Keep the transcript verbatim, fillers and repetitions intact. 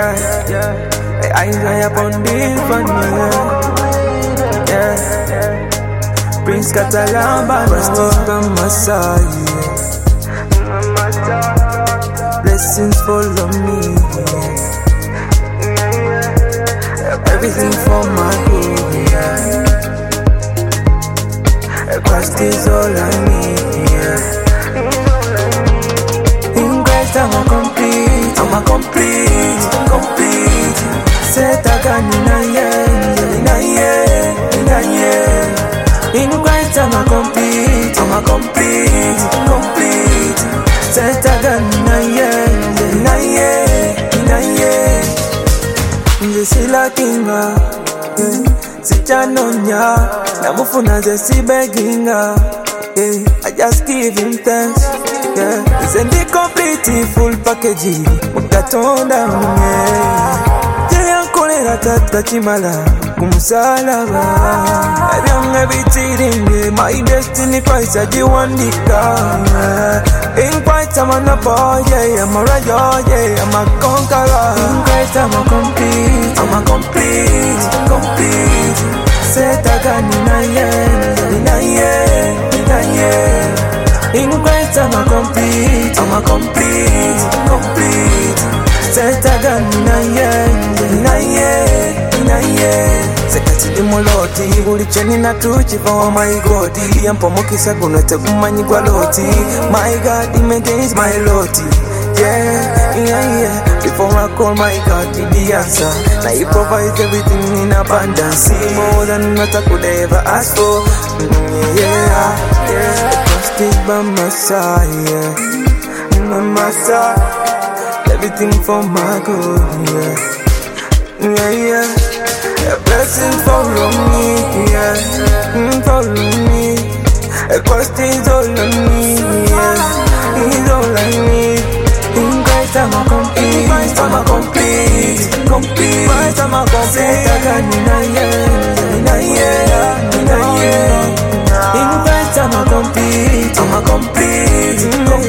yeah, yeah. I enjoy upon this one, yeah, yeah. Prince Catalamba, Prestige by my side, yeah. Blessings follow me, yeah. Everything for my good, yeah. Christ is all I need, yeah. In Christ I'm a complete, I'm a complete, complete. Set a gun in a year, in a year, in a year. In Christ I'm a complete, I'm a complete, complete. Set a gun in a year, in a year, in a year. Njesila kinga, sichanonya. Namufuna ze si beginga, yeah. I just give him thanks, yeah. He's in the complete full package, mukatonda yeah. Jaya kolera tata chimala kumusalaba. Ebyange bitiringe, my destiny Christ ajiwandika, yeah. In Christ I'm a boy, yeah. I'm a royal, yeah. I'm a conqueror. In Christ I'm a complete, I'm a complete, complete. Set a gun in a year, in a year, in a year. In Christ I'm a complete, I'm a complete, complete. Set a gun in a year, in a year, in a year. Sekati muloti, ulicheni na tuchi for my God. Yampomokisa gunete kumanyi kwa loti. My God, he maintains my loti. Yeah, yeah, yeah. Before I call my God, be the answer. Now he provides everything in abundance, more than what I could ever ask for. Mm, yeah, yeah. Trusted by my side, yeah. My master, everything for my good, yeah. Yeah, yeah. A blessing follow me, yeah. Mm, follow me. A question's all on me, yeah. He's all I need. In Christ I'm a complete, I'm a complete, complete. Christ I'm a complete. Set a gun in a year, in a year, in a year. In Christ I'm a complete, I'm a complete, complete.